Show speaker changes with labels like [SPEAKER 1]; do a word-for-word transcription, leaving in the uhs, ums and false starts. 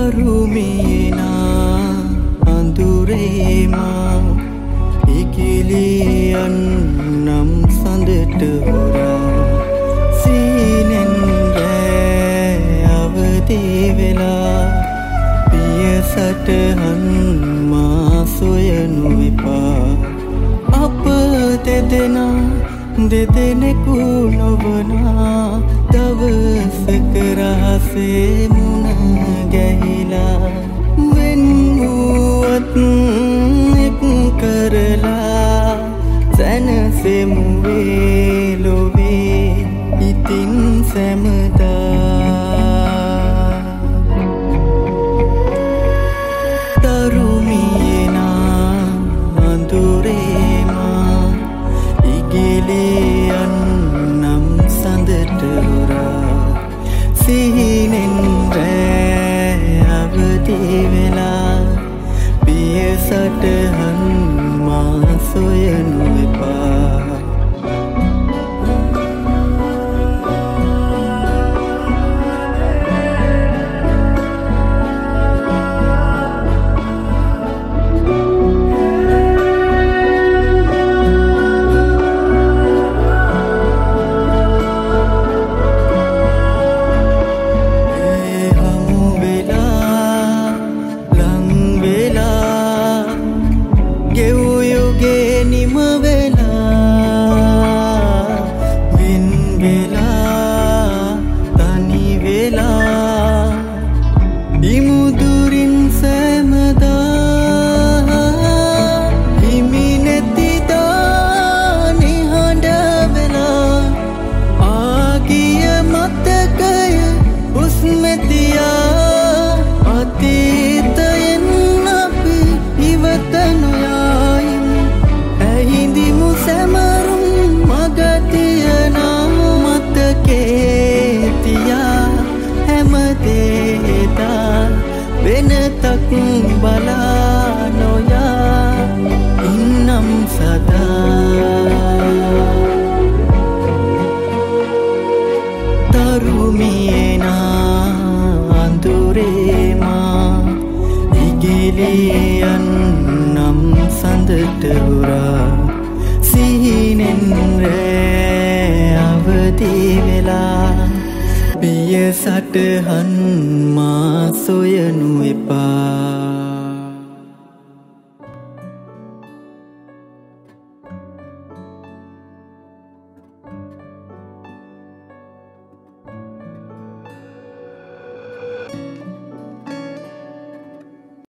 [SPEAKER 1] තරුමීනා අඳුරේමා ඉකිලියන්නම් සඳට හොරා සීනෙන් රෑ අවදි වෙලා පිය සටහන් මා සොයනු එපා අප දෙදෙනා දෙදෙනෙකු නොවනා දවසක රහසේ මුණ ගැහිලා වෙන් වූවත් එක් කරලා සැනසෙමු වේ ලොවේ ඉතින් සැමදා තරුමියනා අඳුරේමා ඉගිලියන්නම් සඳට හොරා සිහිනෙන් රෑ අවදි වෙලා පිය සටහන් මා සොයනු එපා ඉමුදුරින් සැමදා හිමි නැතිදා නිහඬ වෙලා ආගිය මතකය හුස්මැතියා අතීතයෙන් අපි ඉවත නොයායිමු ඇහිඳිමු සැමරුම් මගතියනා මතකේ තියා හැමදේදා වෙනතක් බලා නොයා ඉන්නම් සදා තරුමියනා අඳුරේමා ඉගිලියන්නම් සඳට හොරා සිහිනෙන් රෑ අවදි වෙලා පිය සටහන් මා සොයනු එපා